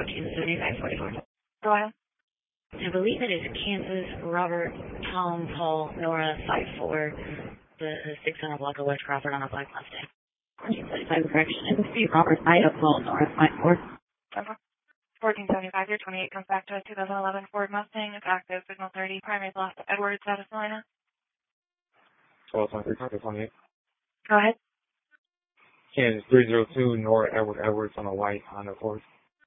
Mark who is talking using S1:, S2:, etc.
S1: 147544.
S2: Go ahead.
S1: I believe it is Kansas, Robert, Tom, Paul, Nora, 54, the 600 block of West Crawford on a Black Mustang. 1475 correction. It would be Robert, Ida, Paul, Nora, 54.
S2: Okay. 1475 through 28 comes back to a 2011 Ford Mustang. It's active, signal 30, primary lost to Edwards, South Carolina.
S3: 1223, 28.
S2: Go ahead.
S3: Kansas 302, Nora, Edwards on a white Honda Accord.